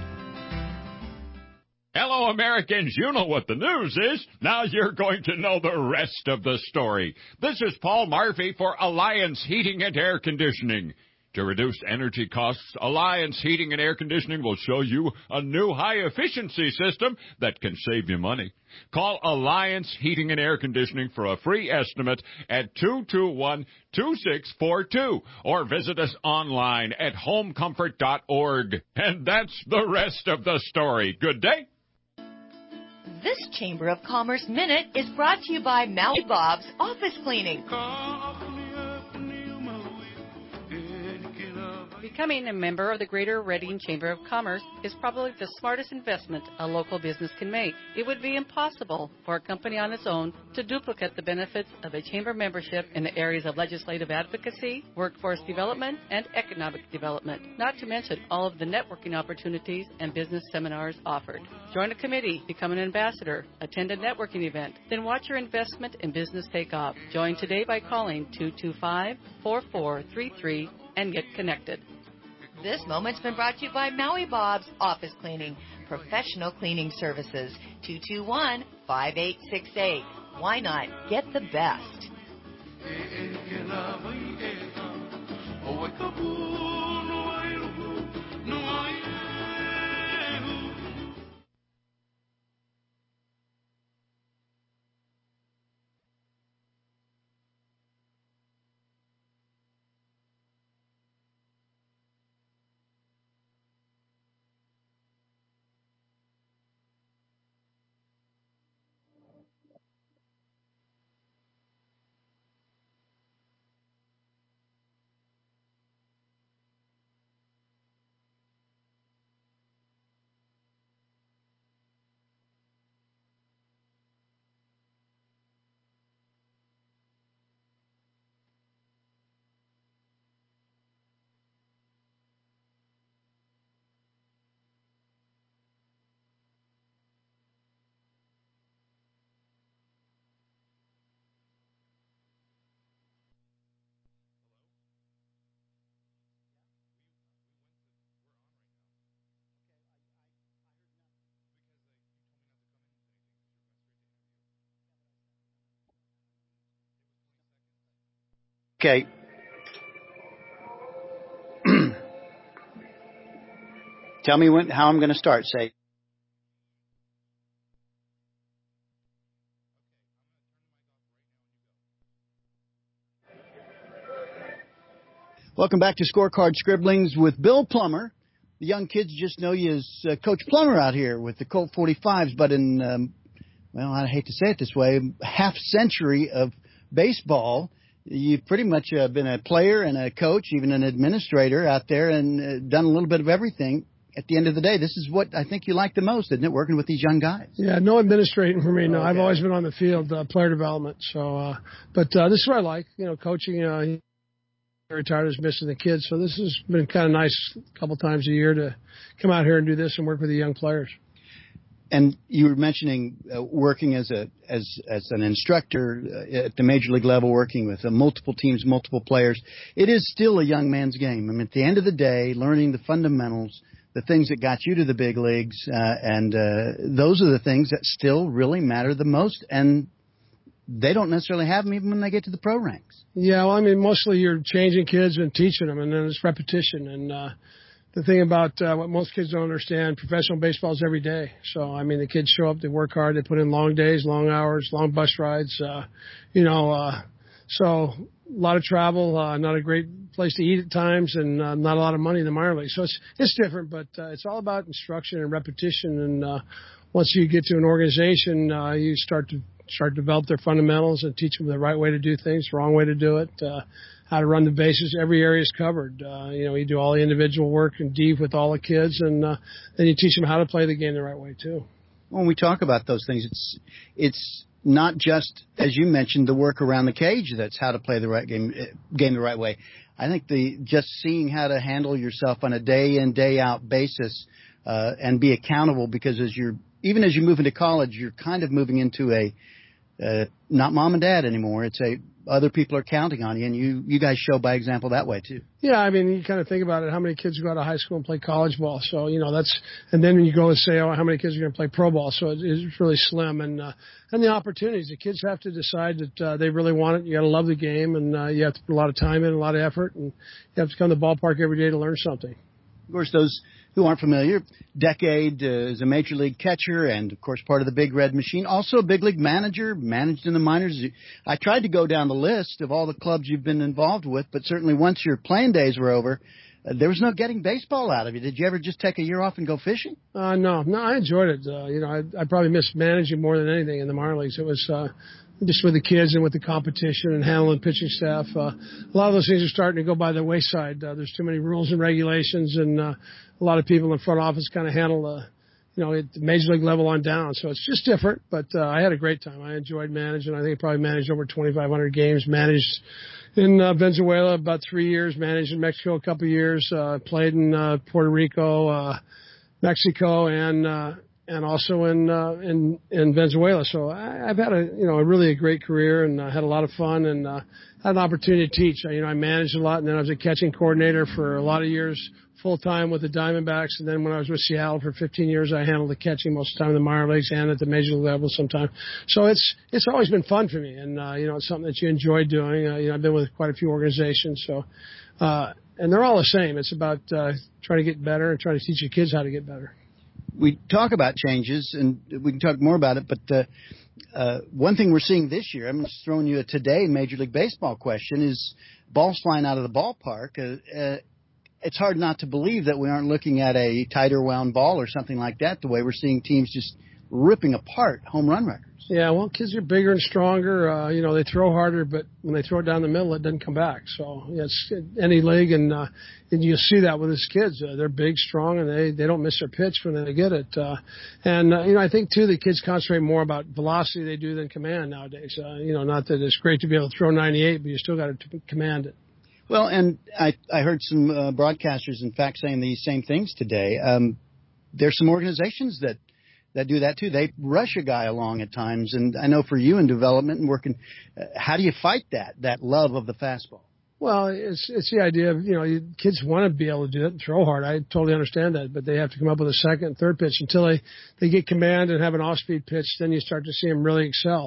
Hello, Americans. You know what the news is. Now you're going to know the rest of the story. This is Paul Murphy for Alliance Heating and Air Conditioning. To reduce energy costs, Alliance Heating and Air Conditioning will show you a new high-efficiency system that can save you money. Call Alliance Heating and Air Conditioning for a free estimate at two two one, two six four two or visit us online at home comfort dot org. And that's the rest of the story. Good day. This Chamber of Commerce Minute is brought to you by Maui Bob's Office Cleaning. Becoming a member of the Greater Reading Chamber of Commerce is probably the smartest investment a local business can make. It would be impossible for a company on its own to duplicate the benefits of a chamber membership in the areas of legislative advocacy, workforce development, and economic development, not to mention all of the networking opportunities and business seminars offered. Join a committee, become an ambassador, attend a networking event, then watch your investment in business take off. Join today by calling two two five, four four three three and get connected. This moment's been brought to you by Maui Bob's Office Cleaning, professional cleaning services. two two one, five eight six eight. Why not get the best? Okay. Tell me when, how I'm going to start. Say. Welcome back to Scorecard Scribblings with Bill Plummer. The young kids just know you as uh, Coach Plummer out here with the Colt forty-fives, but in, um, well, I hate to say it this way, half century of baseball, you've pretty much uh, been a player and a coach, even an administrator out there, and uh, done a little bit of everything. At the end of the day, this is what I think you like the most, isn't it, working with these young guys? Yeah, no administrating for me. No, okay. I've always been on the field, uh, player development. So, uh, but uh, this is what I like, you know, coaching. Uh, retired is missing the kids, so this has been kind of nice a couple times a year to come out here and do this and work with the young players. And you were mentioning uh, working as a as as an instructor uh, at the major league level, working with uh, multiple teams, multiple players. It is still a young man's game. I mean, at the end of the day, learning the fundamentals, the things that got you to the big leagues, uh, and uh, those are the things that still really matter the most. And they don't necessarily have them even when they get to the pro ranks. Yeah, well, I mean, mostly you're changing kids and teaching them, and then it's repetition. And uh, the thing about uh, what most kids don't understand, professional baseball is every day. So, I mean, the kids show up, they work hard, they put in long days, long hours, long bus rides, uh, you know, uh, so a lot of travel, uh, not a great place to eat at times, and uh, not a lot of money in the minor league. So it's it's different, but uh, it's all about instruction and repetition. And uh, once you get to an organization, uh, you start to start to develop their fundamentals and teach them the right way to do things, the wrong way to do it, uh, how to run the bases. Every area is covered. Uh, you know, you do all the individual work and deep with all the kids, and uh, then you teach them how to play the game the right way, too. When we talk about those things, it's it's not just, as you mentioned, the work around the cage that's how to play the right game, game the right way. I think the just seeing how to handle yourself on a day-in, day-out basis uh, and be accountable, because as you're even as you move into college, you're kind of moving into a Uh, not mom and dad anymore. It's a other people are counting on you, and you you guys show by example that way too. Yeah, I mean, you kind of think about it. How many kids go out of high school and play college ball? So you know that's, and then when you go and say, oh, how many kids are going to play pro ball? So it, it's really slim, and uh, and the opportunities. The kids have to decide that uh, they really want it. You got to love the game, and uh, you have to put a lot of time in, a lot of effort, and you have to come to the ballpark every day to learn something. Of course, those who aren't familiar, Decade uh, is a major league catcher and, of course, part of the Big Red Machine. Also a big league manager, managed in the minors. I tried to go down the list of all the clubs you've been involved with, but certainly once your playing days were over, uh, there was no getting baseball out of you. Did you ever just take a year off and go fishing? Uh, no, no, I enjoyed it. Uh, you know, I, I probably missed managing more than anything in the minor leagues. It was uh, just with the kids and with the competition and handling pitching staff. Uh, a lot of those things are starting to go by the wayside. Uh, there's too many rules and regulations, and uh, a lot of people in the front office kind of handle the, you know, at the major league level on down. So it's just different, but uh, I had a great time. I enjoyed managing. I think I probably managed over twenty-five hundred games, managed in uh, Venezuela about three years, managed in Mexico a couple of years, uh, played in uh, Puerto Rico, uh, Mexico, and uh, and also in uh, in in Venezuela. So I, I've had a you know a really a great career, and uh, had a lot of fun, and uh, had an opportunity to teach. I, you know, I managed a lot, and then I was a catching coordinator for a lot of years, full time with the Diamondbacks. And then when I was with Seattle for fifteen years, I handled the catching most of the time in the minor leagues and at the major league level sometimes. So it's it's always been fun for me, and uh, you know it's something that you enjoy doing. Uh, you know, I've been with quite a few organizations, so uh, and they're all the same. It's about uh, trying to get better and trying to teach your kids how to get better. We talk about changes, and we can talk more about it, but uh, uh, one thing we're seeing this year, I'm just throwing you a today Major League Baseball question, is balls flying out of the ballpark. Uh, uh, it's hard not to believe that we aren't looking at a tighter wound ball or something like that, the way we're seeing teams just ripping apart home run records. Yeah, well, kids are bigger and stronger. Uh, you know, they throw harder, but when they throw it down the middle, it doesn't come back. So, yeah, it's any league, and, uh, and you'll see that with these kids. Uh, they're big, strong, and they, they don't miss their pitch when they get it. Uh, and, uh, you know, I think, too, the kids concentrate more about velocity they do than command nowadays. Uh, you know, not that it's great to be able to throw ninety-eight, but you still got to command it. Well, and I, I heard some uh, broadcasters, in fact, saying these same things today. Um, there's some organizations that that do that too. They rush a guy along at times, and I know for you in development and working, uh, how do you fight that that love of the fastball? Well, it's it's the idea of, you know, you, kids want to be able to do it and throw hard. I totally understand that, but they have to come up with a second and third pitch until they, they get command and have an off-speed pitch. Then you start to see them really excel.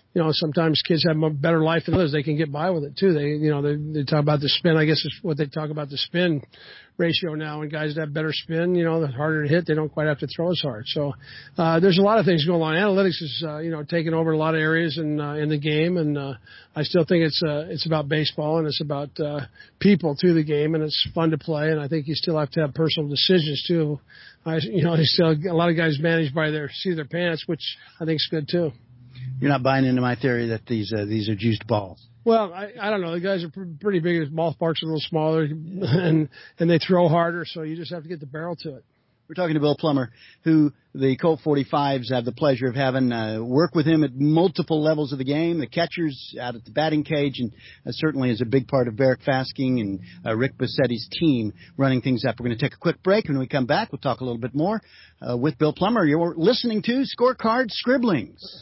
you know, sometimes kids have a better life than others. They can get by with it too. They, you know, they, they talk about the spin. I guess is what they talk about the spin ratio now. And guys that have better spin, you know, the harder to hit, they don't quite have to throw as hard. So uh, there's a lot of things going on. Analytics is, uh, you know, taking over a lot of areas in uh, in the game, and uh, I still think it's uh, it's about baseball and it's about uh, people to the game, and it's fun to play. And I think you still have to have personal decisions too. I, you know, still a lot of guys managed by their seat of their pants, which I think is good too. You're not buying into my theory that these uh, these are juiced balls. Well, I, I don't know. The guys are pr- pretty big. The ballparks are a little smaller, and and they throw harder, so you just have to get the barrel to it. We're talking to Bill Plummer, who the Colt forty-fives have the pleasure of having uh, work with him at multiple levels of the game, the catchers out at the batting cage, and uh, certainly is a big part of Barrick Fasking and uh, Rick Bassetti's team running things up. We're going to take a quick break. When we come back, we'll talk a little bit more uh, with Bill Plummer. You're listening to Scorecard Scribblings.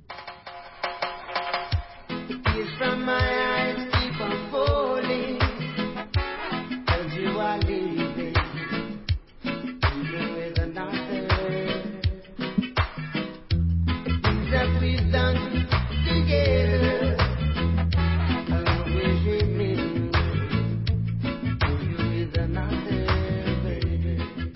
From my eyes keep on falling as you are leaving, even with another. Things that we've done together, I'll always remember, you with another, baby.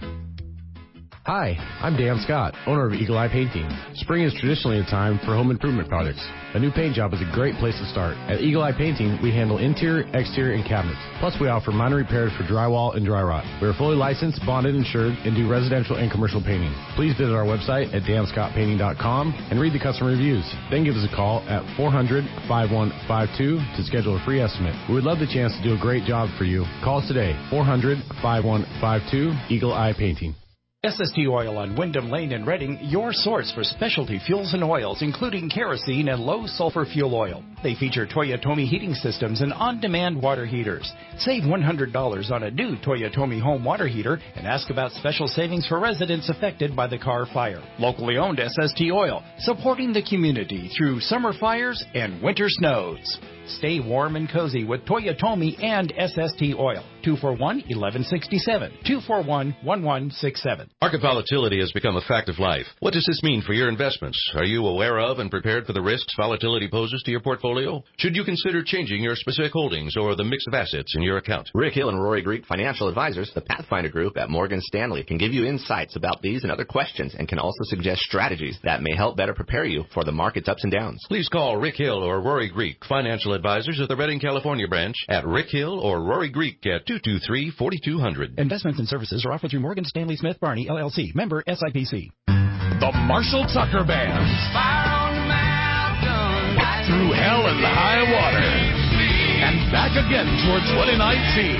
Hi, I'm Dan Scott, owner of Eagle Eye Painting. Spring is traditionally a time for home improvement projects. A new paint job is a great place to start. At Eagle Eye Painting, we handle interior, exterior, and cabinets. Plus, we offer minor repairs for drywall and dry rot. We are fully licensed, bonded, insured, and do residential and commercial painting. Please visit our website at dan scott painting dot com and read the customer reviews. Then give us a call at four hundred, five one five two to schedule a free estimate. We would love the chance to do a great job for you. Call us today, four hundred, five one five two, Eagle Eye Painting. S S T Oil on Wyndham Lane in Reading, your source for specialty fuels and oils, including kerosene and low-sulfur fuel oil. They feature Toyotomi heating systems and on-demand water heaters. Save one hundred dollars on a new Toyotomi home water heater and ask about special savings for residents affected by the Carr fire. Locally owned S S T Oil, supporting the community through summer fires and winter snows. Stay warm and cozy with Toyotomi and S S T Oil. two four one, one one six seven. two four one, one one six seven. Market volatility has become a fact of life. What does this mean for your investments? Are you aware of and prepared for the risks volatility poses to your portfolio? Should you consider changing your specific holdings or the mix of assets in your account? Rick Hill and Rory Greek Financial Advisors, the Pathfinder Group at Morgan Stanley, can give you insights about these and other questions and can also suggest strategies that may help better prepare you for the market's ups and downs. Please call Rick Hill or Rory Greek Financial Advisors at the Redding, California branch at Rick Hill or Rory Greek at two two three, four two zero zero. Investments and services are offered through Morgan Stanley Smith Barney, L L C, member S I P C. The Marshall Tucker Band. Fire on the mountain. Through hell and high water. And back again toward twenty nineteen.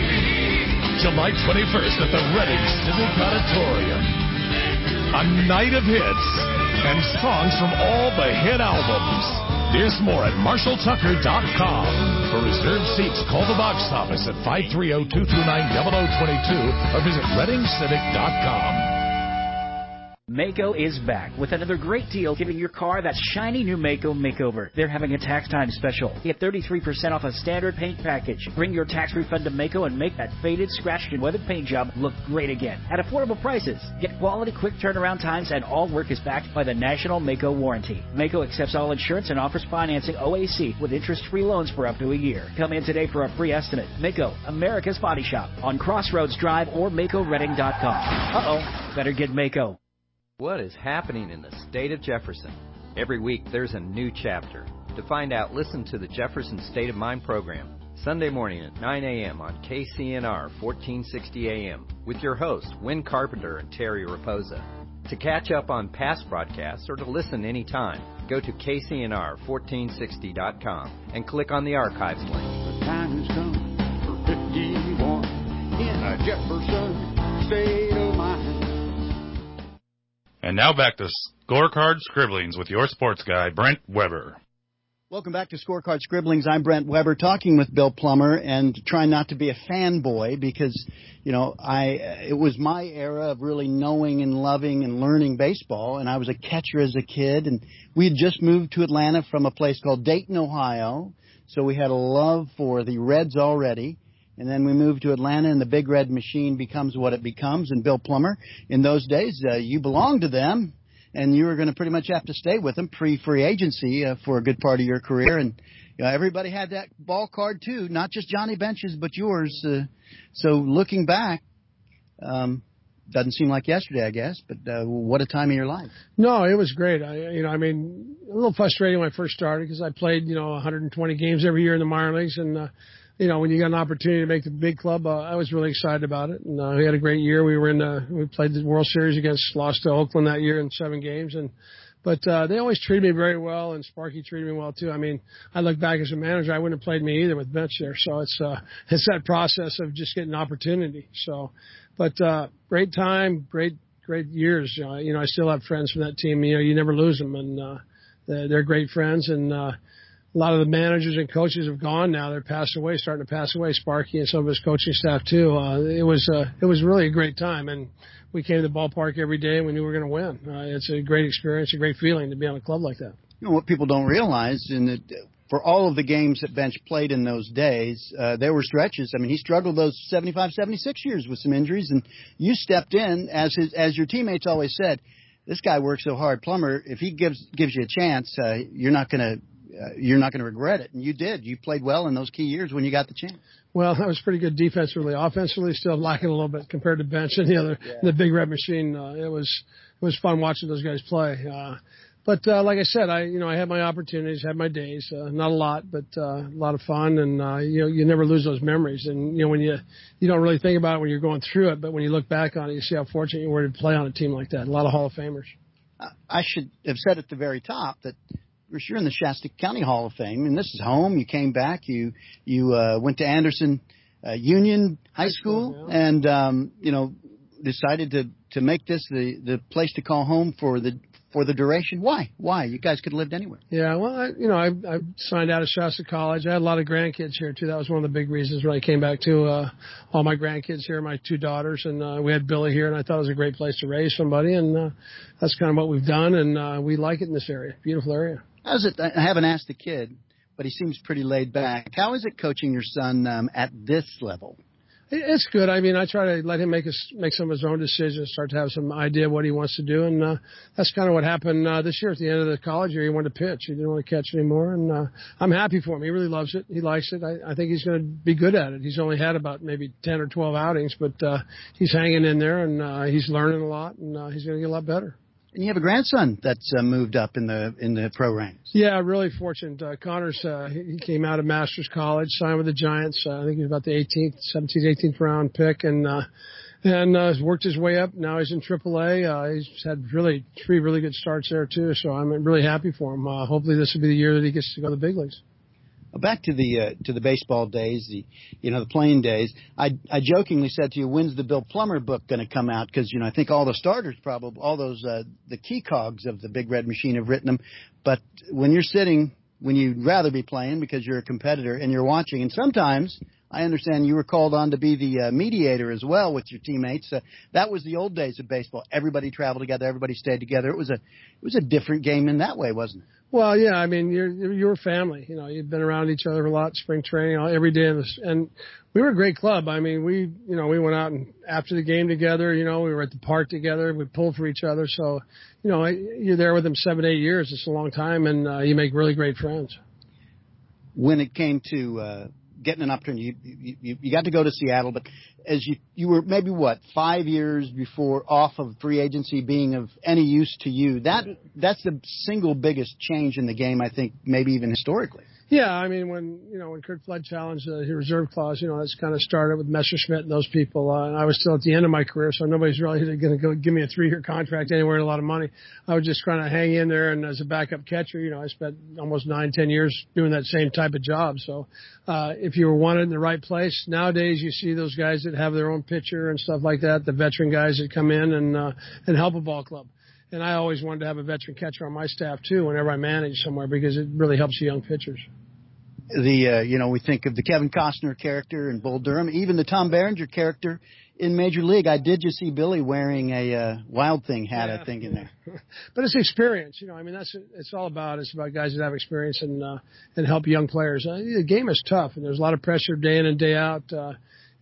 July twenty-first at the Reading Civic Auditorium. A night of hits and songs from all the hit albums. There's more at marshall tucker dot com. For reserved seats, call the box office at five three zero, two two nine, zero zero two two or visit reading civic dot com. Maaco is back with another great deal, giving your car that shiny new Maaco makeover. They're having a tax time special. Get thirty-three percent off a standard paint package. Bring your tax refund to Maaco and make that faded, scratched, and weathered paint job look great again at affordable prices. Get quality, quick turnaround times, and all work is backed by the National Maaco Warranty. Maaco accepts all insurance and offers financing O A C with interest-free loans for up to a year. Come in today for a free estimate. Maaco, America's Body Shop on Crossroads Drive or Maaco Reading dot com. Uh-oh, better get Maaco. What is happening in the state of Jefferson? Every week there's a new chapter. To find out, listen to the Jefferson State of Mind program, Sunday morning at nine a.m. on K C N R fourteen sixty A M with your hosts, Win Carpenter and Terry Raposa. To catch up on past broadcasts or to listen anytime, go to K C N R fourteen sixty dot com and click on the archives link. The time has come for fifty-one in a Jefferson State of Mind. And now back to Scorecard Scribblings with your sports guy, Brent Weber. Welcome back to Scorecard Scribblings. I'm Brent Weber, talking with Bill Plummer and trying not to be a fanboy because, you know, I it was my era of really knowing and loving and learning baseball, and I was a catcher as a kid, and we had just moved to Atlanta from a place called Dayton, Ohio, so we had a love for the Reds already. And then we moved to Atlanta, and the Big Red Machine becomes what it becomes. And Bill Plummer, in those days, uh, you belonged to them. and you were going to pretty much have to stay with him pre-free agency uh, for a good part of your career. And you know, everybody had that ball card too, not just Johnny Bench's, but yours. Uh, so looking back, um, doesn't seem like yesterday, I guess, but uh, what a time of your life. No, it was great. I, you know, I mean, a little frustrating when I first started because I played, you know, one hundred twenty games every year in the minor leagues, and uh, you know, when you got an opportunity to make the big club, uh, I was really excited about it. And uh, we had a great year. We were in, the, we played the World Series against, lost to Oakland that year in seven games, and but uh, they always treated me very well, and Sparky treated me well too. I mean, I look back as a manager, I wouldn't have played me either with Bench there. So it's uh, it's that process of just getting opportunity. So. But uh, great time, great great years. You know, you know, I still have friends from that team. You know, you never lose them, and uh, they're, they're great friends. And uh, a lot of the managers and coaches have gone now. They're passed away, starting to pass away. Sparky and some of his coaching staff too. Uh, it was uh, it was really a great time, and we came to the ballpark every day, and we knew we were going to win. Uh, it's a great experience, a great feeling to be on a club like that. You know what people don't realize, in that for all of the games that Bench played in those days, uh, there were stretches. I mean, he struggled those seventy-five, seventy-six years with some injuries, and you stepped in as his, as your teammates always said. This guy works so hard, Plummer. If he gives gives you a chance, uh, you're not going to uh, you're not going to regret it. And you did. You played well in those key years when you got the chance. Well, that was pretty good defensively. Offensively, still lacking a little bit compared to Bench and the other, yeah. the Big Red Machine. Uh, it was it was fun watching those guys play. Uh, But uh, like I said, I you know I had my opportunities, had my days, uh, not a lot, but uh, a lot of fun, and uh, you know you never lose those memories. And you know when you you don't really think about it when you're going through it, but when you look back on it, you see how fortunate you were to play on a team like that. A lot of Hall of Famers. I should have said at the very top that you're in the Shasta County Hall of Fame, and this is home. You came back, you you uh, went to Anderson uh, Union High School, High school yeah. and um, you know decided to to make this the the place to call home for the. For the duration? Why? Why? You guys could have lived anywhere. Yeah, well, I, you know, I, I signed out of Shasta College. I had a lot of grandkids here, too. That was one of the big reasons when I came back, too. Uh, all my grandkids here, my two daughters, and uh, we had Billy here, and I thought it was a great place to raise somebody, and uh, that's kind of what we've done, and uh, we like it in this area. Beautiful area. How's it? I haven't asked the kid, but he seems pretty laid back. How is it coaching your son um, at this level? It's good. I mean, I try to let him make his, make some of his own decisions, start to have some idea of what he wants to do, and uh, that's kind of what happened uh, this year. At the end of the college year, he wanted to pitch. He didn't want to catch anymore, and uh, I'm happy for him. He really loves it. He likes it. I, I think he's going to be good at it. He's only had about maybe ten or twelve outings, but uh, he's hanging in there, and uh, he's learning a lot, and uh, he's going to get a lot better. And you have a grandson that's uh, moved up in the in the pro ranks. Yeah, really fortunate. Uh, Connor's uh, he came out of Masters College, signed with the Giants. Uh, I think he was about the eighteenth, seventeenth, eighteenth round pick, and uh, and uh, worked his way up. Now he's in triple A. Uh, he's had really three really good starts there too. So I'm really happy for him. Uh, hopefully this will be the year that he gets to go to the big leagues. Back to the uh, to the baseball days, the you know the playing days. I I jokingly said to you, when's the Bill Plummer book going to come out? Because you know I think all the starters, probably all those uh, the key cogs of the Big Red Machine have written them. But when you're sitting, when you'd rather be playing because you're a competitor and you're watching, and sometimes I understand you were called on to be the uh, mediator as well with your teammates. Uh, that was the old days of baseball. Everybody traveled together, everybody stayed together. It was a it was a different game in that way, wasn't it? Well, yeah, I mean, you're you're family. You know, you've been around each other a lot, spring training, all, every day, and, and we were a great club. I mean, we you know we went out and after the game together. You know, we were at the park together. We pulled for each other. So, you know, you're there with them seven, eight years. It's a long time, and uh, you make really great friends. When it came to uh, getting an opportunity, you, you, you got to go to Seattle, but as you you were maybe what five years before off of free agency being of any use to you. That that's the single biggest change in the game, I think, maybe even historically. Yeah, I mean, when you know when Kurt Flood challenged the uh, reserve clause, you know that's kind of started with Messerschmitt and those people. Uh, and I was still at the end of my career, so nobody's really going to go give me a three-year contract anywhere and a lot of money. I was just trying to hang in there, and as a backup catcher, you know, I spent almost nine, ten years doing that same type of job. So uh, if you were wanted in the right place, nowadays you see those guys that have their own pitcher and stuff like that, the veteran guys that come in and uh, and help a ball club. And I always wanted to have a veteran catcher on my staff, too, whenever I manage somewhere, because it really helps the young pitchers. The, uh, you know, we think of the Kevin Costner character in Bull Durham, even the Tom Berenger character in Major League. I did just see Billy wearing a uh, Wild Thing hat, yeah, I think, in there. But it's experience, you know. I mean, that's it's all about. It's about guys that have experience and uh, and help young players. Uh, the game is tough, and there's a lot of pressure day in and day out. Uh,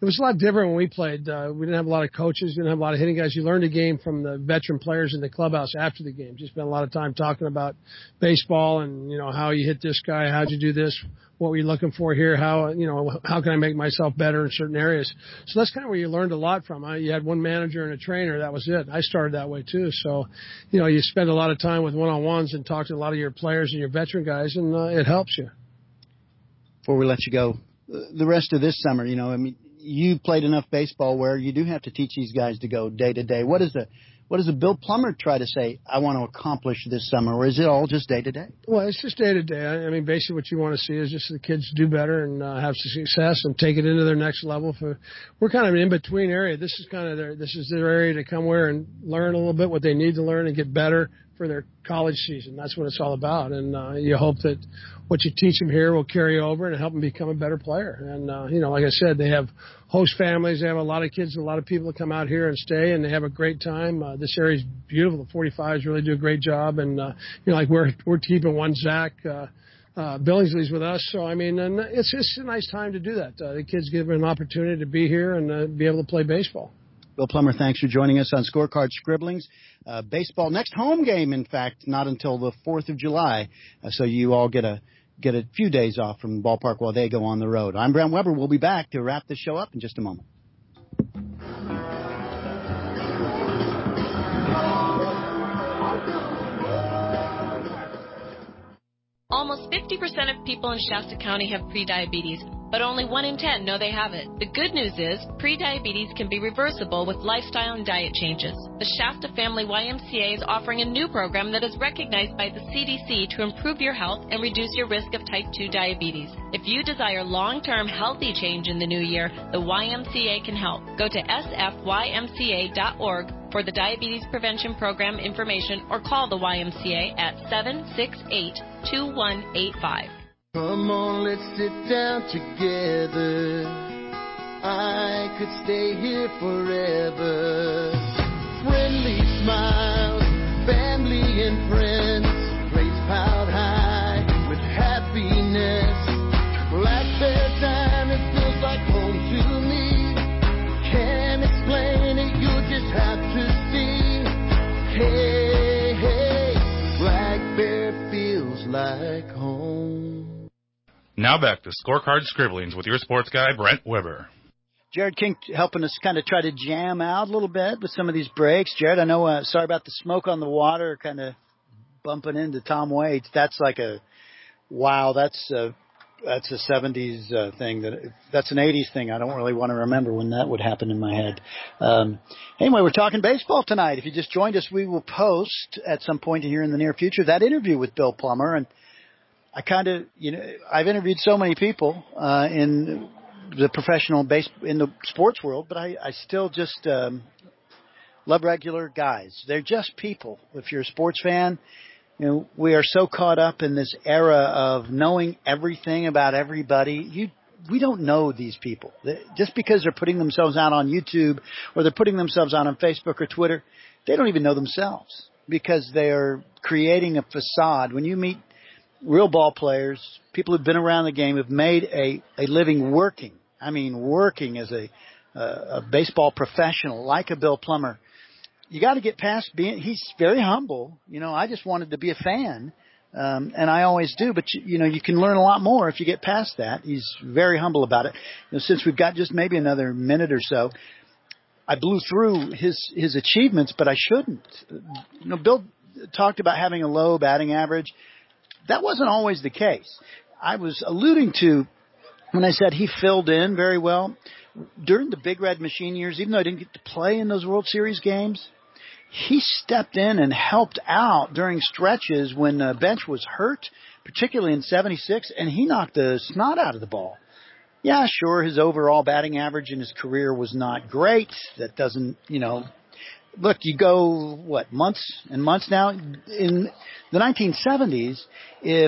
it was a lot different when we played. Uh, we didn't have a lot of coaches, didn't have a lot of hitting guys. You learned the game from the veteran players in the clubhouse after the game. You spent a lot of time talking about baseball and, you know, how you hit this guy, how'd you do this, what were you looking for here, how, you know, how can I make myself better in certain areas. So that's kind of where you learned a lot from. You had one manager and a trainer, that was it. I started that way too. So, you know, you spend a lot of time with one-on-ones and talk to a lot of your players and your veteran guys, and uh, it helps you. Before we let you go, the rest of this summer, you know, I mean, you played enough baseball where you do have to teach these guys to go day to day. What is the What does a Bill Plummer try to say, I want to accomplish this summer, or is it all just day to day? Well, it's just day to day. I mean, basically what you want to see is just the kids do better and uh, have success and take it into their next level. For We're kind of an in-between area. This is kind of their, this is their area to come where and learn a little bit what they need to learn and get better for their college season. That's what it's all about. And uh, you hope that what you teach them here will carry over and help them become a better player. And, uh, you know, like I said, they have host families. They have a lot of kids, a lot of people that come out here and stay, and they have a great time. Uh, this area is beautiful. The forty-fives really do a great job. And, uh, you know, like we're, we're keeping one Zach uh, uh, Billingsley's with us. So, I mean, and it's just a nice time to do that. Uh, the kids give them an opportunity to be here and uh, be able to play baseball. Bill Plummer, thanks for joining us on Scorecard Scribblings. Uh, baseball, next home game, in fact, not until the fourth of July. Uh, so you all get a get a few days off from the ballpark while they go on the road. I'm Brent Weber. We'll be back to wrap the show up in just a moment. Almost fifty percent of people in Shasta County have prediabetes, but only one in ten know they have it. The good news is prediabetes can be reversible with lifestyle and diet changes. The Shasta Family Y M C A is offering a new program that is recognized by the C D C to improve your health and reduce your risk of type two diabetes. If you desire long-term healthy change in the new year, the Y M C A can help. Go to S F Y M C A dot org for the Diabetes Prevention Program information or call the Y M C A at seven six eight, two one eight five. Come on, let's sit down together. I could stay here forever. Friendly smiles, family and friends, place piled high with happiness. Black Bear time, it feels like home to me. Can't explain it, you just have to see. Hey, hey, Black Bear feels like home. Now back to Scorecard Scribblings with your sports guy, Brent Weber. Jared King helping us kind of try to jam out a little bit with some of these breaks. Jared, I know, uh, sorry about the smoke on the water, kind of bumping into Tom Waits. That's like a, wow, that's a, that's a seventies uh, thing. That That's an eighties thing. I don't really want to remember when that would happen in my head. Um, anyway, we're talking baseball tonight. If you just joined us, we will post at some point here in the near future that interview with Bill Plummer. And I kind of, you know, I've interviewed so many people uh, in the professional base, in the sports world, but I, I still just um, love regular guys. They're just people. If you're a sports fan, you know, we are so caught up in this era of knowing everything about everybody. You, we don't know these people. Just because they're putting themselves out on YouTube or they're putting themselves out on Facebook or Twitter, they don't even know themselves because they are creating a facade. When you meet real ball players, people who've been around the game, have made a, a living working, I mean working as a, uh, a baseball professional like a Bill Plummer. You got to get past being, he's very humble. You know, I just wanted to be a fan, um, and I always do, but you, you know, you can learn a lot more if you get past that. He's very humble about it. You know, since we've got just maybe another minute or so, I blew through his, his achievements, but I shouldn't. You know, Bill talked about having a low batting average. That wasn't always the case. I was alluding to when I said he filled in very well. During the Big Red Machine years, even though I didn't get to play in those World Series games, he stepped in and helped out during stretches when the bench was hurt, particularly in seventy-six, and he knocked the snot out of the ball. Yeah, sure, his overall batting average in his career was not great. That doesn't, you know, look, you go, what, months and months now? In the nineteen seventies, if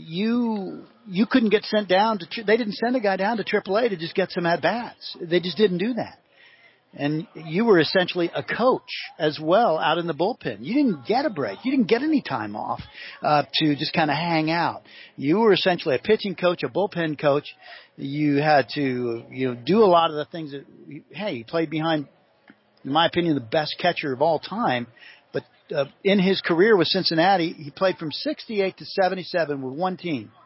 you you couldn't get sent down to, they didn't send a guy down to triple A to just get some at-bats. They just didn't do that. And you were essentially a coach as well out in the bullpen. You didn't get a break. You didn't get any time off uh, to just kind of hang out. You were essentially a pitching coach, a bullpen coach. You had to you know do a lot of the things that, hey, you played behind, in my opinion, the best catcher of all time. But uh, in his career with Cincinnati, he played from sixty-eight to seventy-seven with one team.